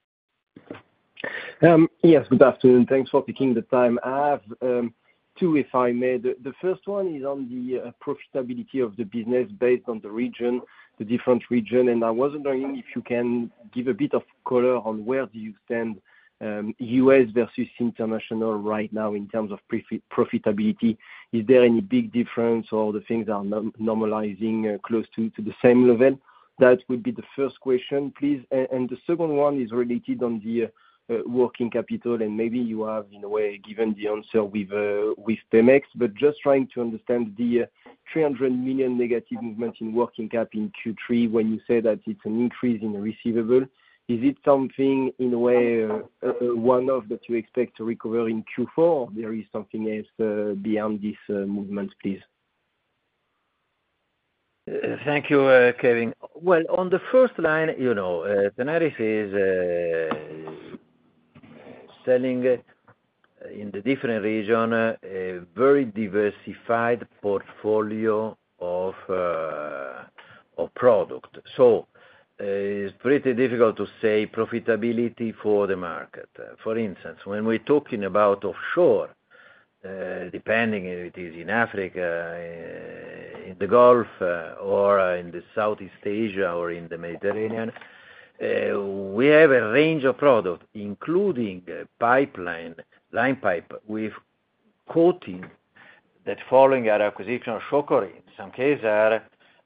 Um, yes, good afternoon. Thanks for taking the time. I have um, two, if I may. The, the first one is on the uh, profitability of the business based on the region, the different region, and I was wondering if you can give a bit of color on where do you stand um, U S versus international right now in terms of profit, profitability. Is there any big difference, or the things are nom- normalizing uh, close to, to the same level? That would be the first question, please. And, and the second one is related on the uh, uh, working capital, and maybe you have, in a way, given the answer with uh, with Pemex, but just trying to understand the uh, three hundred million negative movement in working cap in Q three when you say that it's an increase in receivable. Is it something, in a way, uh, uh, one-off that you expect to recover in Q four, or there is something else uh, beyond this uh, movement, please? Uh, thank you, uh, Kevin. Well, on the first line, you know, uh, Tenaris is uh, selling uh, in the different region uh, a very diversified portfolio of uh, of product. So Uh, it's pretty difficult to say profitability for the market. Uh, for instance, when we're talking about offshore, uh, depending if it is in Africa, uh, in the Gulf, uh, or uh, in the Southeast Asia, or in the Mediterranean, uh, we have a range of products, including uh, pipeline, line pipe, with coating that, following our acquisition of Shockery, in some cases are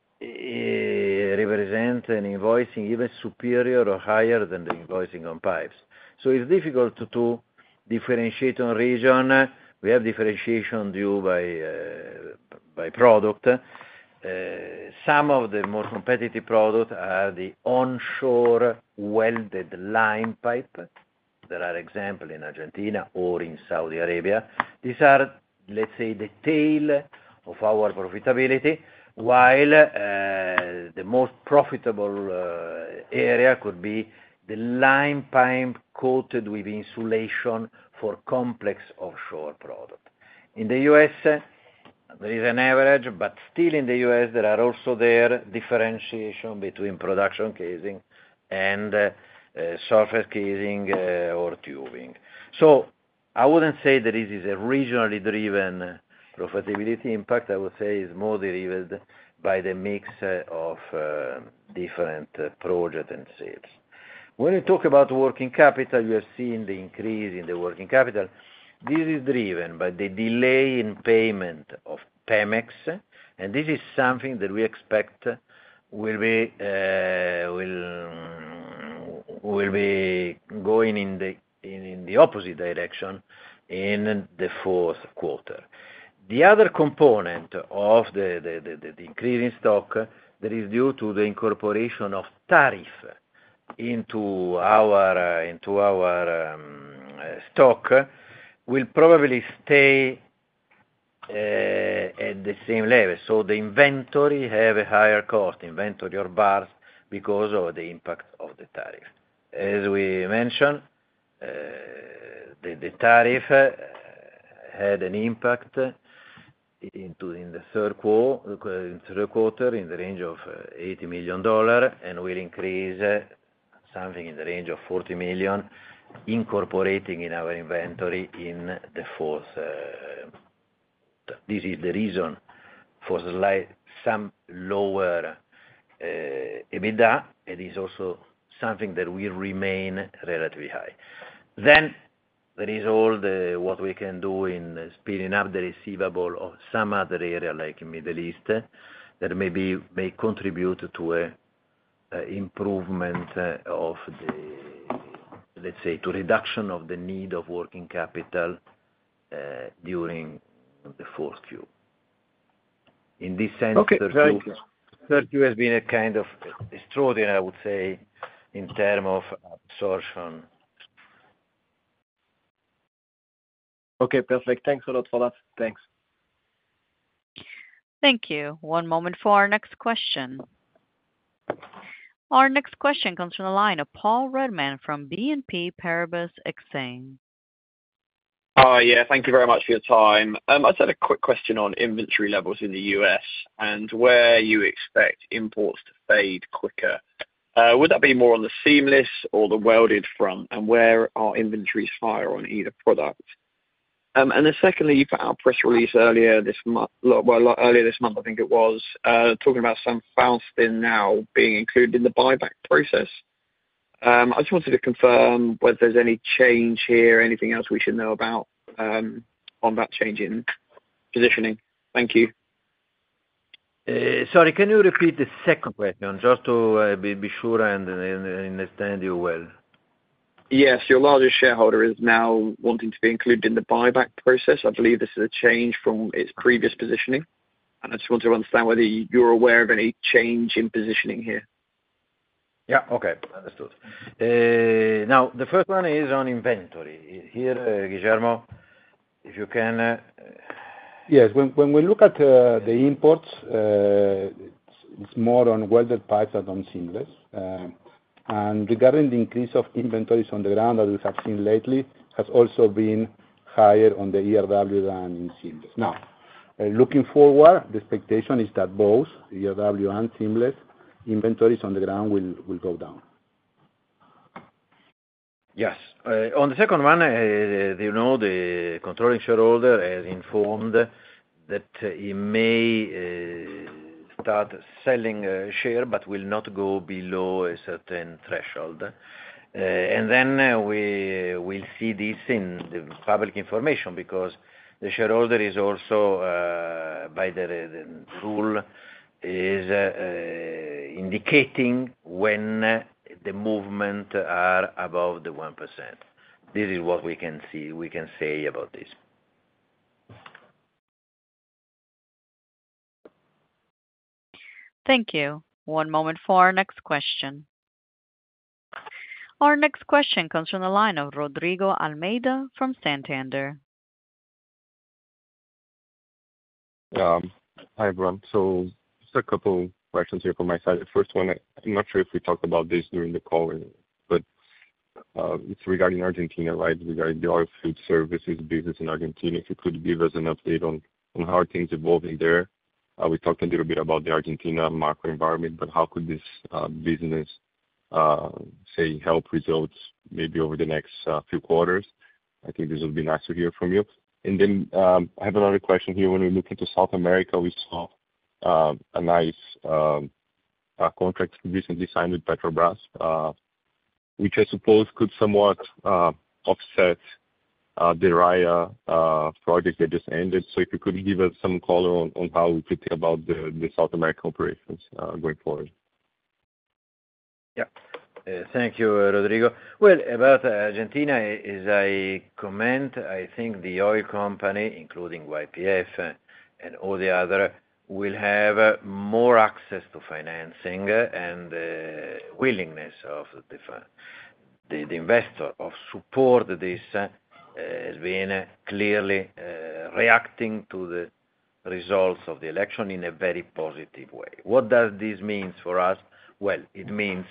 represent an invoicing even superior or higher than the invoicing on pipes. So it's difficult to, to differentiate on region. We have differentiation due by uh, by product. Uh, some of the more competitive products are the onshore welded line pipe. There are examples in Argentina or in Saudi Arabia. These are, let's say, the tail of our profitability, while uh, the most profitable uh, area could be the line pipe coated with insulation for complex offshore product. In the U S, uh, there is an average, but still in the U S there are also there differentiation between production casing and uh, uh, surface casing uh, or tubing. So I wouldn't say that this is a regionally driven profitability impact. I would say is more derived by the mix of uh, different uh, projects and sales. When you talk about working capital, you have seen the increase in the working capital. This is driven by the delay in payment of Pemex, and this is something that we expect will be uh, will will be going in the in, in the opposite direction in the fourth quarter. The other component of the, the, the, the increase in stock that is due to the incorporation of tariff into our uh, into our um, uh, stock will probably stay at the same level. So the inventory have a higher cost, inventory or bars, because of the impact of the tariff. As we mentioned, uh, the, the tariff uh, had an impact into in the third quarter, in third quarter in the range of uh, eighty million dollars, and will increase uh, something in the range of forty million, incorporating in our inventory in the fourth. Uh, this is the reason for slight, some lower uh, EBITDA. It is also something that will remain relatively high. Then there is all the what we can do in speeding up the receivable of some other area like in Middle East that maybe may contribute to a, a improvement uh, of the, let's say, to reduction of the need of working capital uh, during the fourth Q. In this sense, okay, third, very Q, third Q has been a kind of extraordinary, I would say, in terms of absorption. Okay, perfect. Thanks a lot for that. Thanks. Thank you. One moment for our next question. Our next question comes from the line of Paul Redman from B N P Paribas Exane. Hi, yeah, thank you very much for your time. Um, I just had a quick question on inventory levels in the U S and where you expect imports to fade quicker. Uh, would that be more on the seamless or the welded front, and where are inventories higher on either product? Um, and then secondly, you put out a press release earlier this month, well, earlier this month, I think it was, uh, talking about San Faustin now being included in the buyback process. Um, I just wanted to confirm whether there's any change here, anything else we should know about um, on that change in positioning. Thank you. Uh, sorry, can you repeat the second question, just to uh, be, be sure and, and, and understand you well? Yes, your largest shareholder is now wanting to be included in the buyback process. I believe this is a change from its previous positioning. And I just want to understand whether you're aware of any change in positioning here. Yeah, okay, understood. Uh, now, the first one is on inventory. Here, uh, Guillermo, if you can... Uh, yes, when, when we look at uh, the imports, uh, it's, it's more on welded pipes than on seamless. Uh, And regarding the increase of inventories on the ground that we have seen lately, has also been higher on the E R W than in seamless. Now, uh, looking forward, the expectation is that both E R W and seamless inventories on the ground will, will go down. Yes. Uh, on the second one, uh, you know, the controlling shareholder has informed that he may uh, start selling a share, but will not go below a certain threshold. Uh, and then uh, we will see this in the public information, because the shareholder is also, uh, by the, the rule, is uh, uh, indicating when the movement are above the one percent. This is what we can see, we can say about this. Thank you. One moment for our next question. Our next question comes from the line of Rodrigo Almeida from Santander. Um, hi, everyone. So just a couple questions here from my side. The first one, I'm not sure if we talked about this during the call, but uh, it's regarding Argentina, right? Regarding the oil field services business in Argentina. If you could give us an update on, on how are things evolving there. Uh, we talked a little bit about the Argentina macro environment, but how could this uh, business, uh, say, help results maybe over the next uh, few quarters? I think this would be nice to hear from you. And then um, I have another question here. When we look into South America, we saw uh, a nice um, uh, contract recently signed with Petrobras, uh, which I suppose could somewhat uh, offset Uh, the Raya uh, project that just ended. So if you could give us some color on, on how we could think about the, the South American operations uh, going forward. Yeah, uh, thank you, uh, Rodrigo. Well, about Argentina, as I comment, I think the oil company, including Y P F uh, and all the other, will have uh, more access to financing uh, and uh, willingness of the, the, the investor of support this uh, has been uh, clearly uh, reacting to the results of the election in a very positive way. What does this mean for us? Well, it means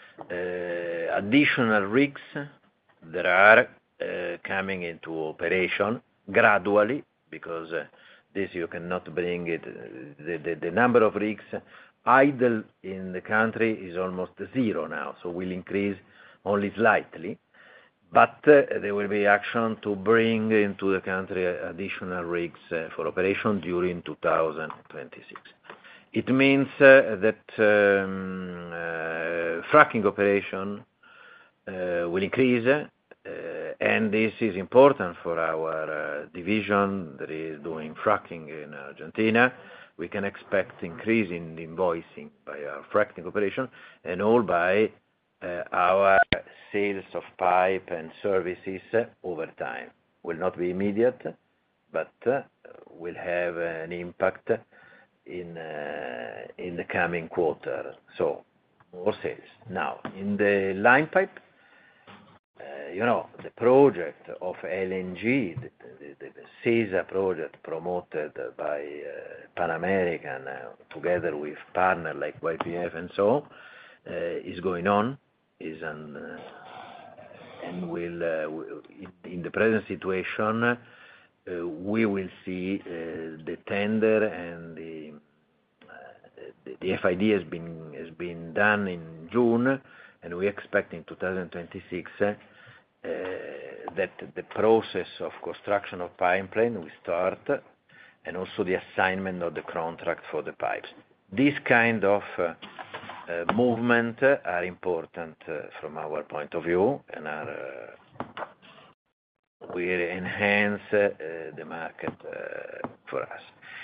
uh, additional rigs that are uh, coming into operation gradually, because uh, this you cannot bring it. The, the, the number of rigs idle in the country is almost zero now, so will increase only slightly. But uh, there will be action to bring into the country additional rigs uh, for operation during two thousand twenty-six. It means uh, that um, uh, fracking operation uh, will increase, uh, and this is important for our uh, division that is doing fracking in Argentina. We can expect increase in invoicing by our fracking operation, and all by uh, our sales of pipe and services uh, over time. Will not be immediate, but uh, will have an impact in uh, in the coming quarter. So more sales. Now, in the line pipe, uh, you know, the project of L N G, the, the, the CESA project promoted by uh, Pan American uh, together with partners like Y P F and so, uh, is going on, is an, uh, and will, uh, in the present situation, uh, we will see uh, the tender and the, uh, the, the F I D has been, has been done in June, and we expect in two thousand twenty-six uh, uh, that the process of construction of pipeline will start, and also the assignment of the contract for the pipes. This kind of uh, Uh, movement uh, are important uh, from our point of view, and are uh, will enhance uh, the market uh, for us.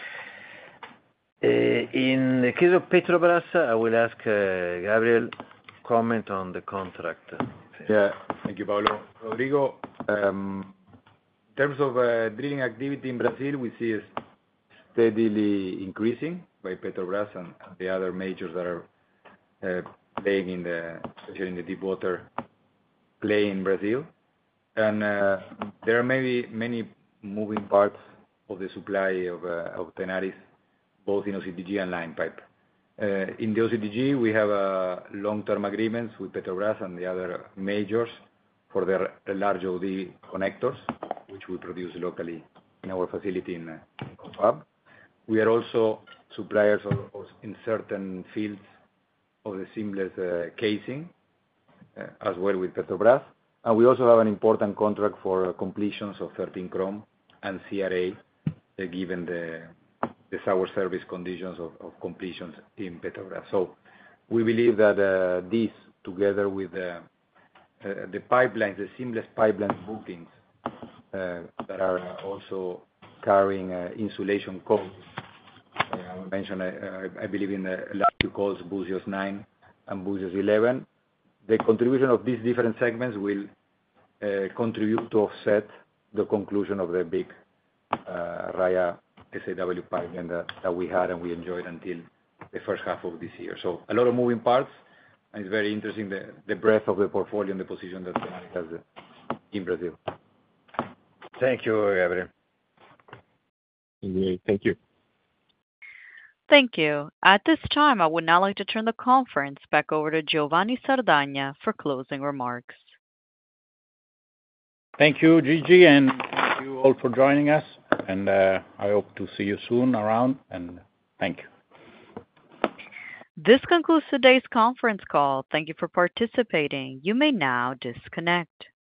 Uh, in the case of Petrobras, I will ask uh, Gabriel comment on the contract. Yeah, thank you, Paolo. Rodrigo, um, in terms of uh, drilling activity in Brazil, we see it steadily increasing by Petrobras and the other majors that are Uh, playing in the, especially in the deep water play in Brazil. And uh, there are maybe many moving parts of the supply of, uh, of Tenaris, both in O C T G and line pipe. Uh, in the O C T G, we have uh, long-term agreements with Petrobras and the other majors for their large O D connectors, which we produce locally in our facility in, uh, in Confab. We are also suppliers of, of, in certain fields of the seamless uh, casing, uh, as well with Petrobras. And we also have an important contract for uh, completions of thirteen Chrome and C R A, uh, given the, the sour service conditions of, of completions in Petrobras. So we believe that uh, this, together with uh, uh, the pipelines, the seamless pipeline bookings, uh, that are also carrying uh, insulation codes, I mentioned, uh, I believe in the last two calls, Buzios nine and Buzios eleven. The contribution of these different segments will uh, contribute to offset the conclusion of the big uh, Raya S A W pipeline that, that we had and we enjoyed until the first half of this year. So a lot of moving parts, and it's very interesting the, the breadth of the portfolio and the position that Tenaris has in Brazil. Thank you, Gabriel. Thank you. Thank you. At this time, I would now like to turn the conference back over to Giovanni Sardagna for closing remarks. Thank you, Gigi, and thank you all for joining us. And uh, I hope to see you soon around, and thank you. This concludes today's conference call. Thank you for participating. You may now disconnect.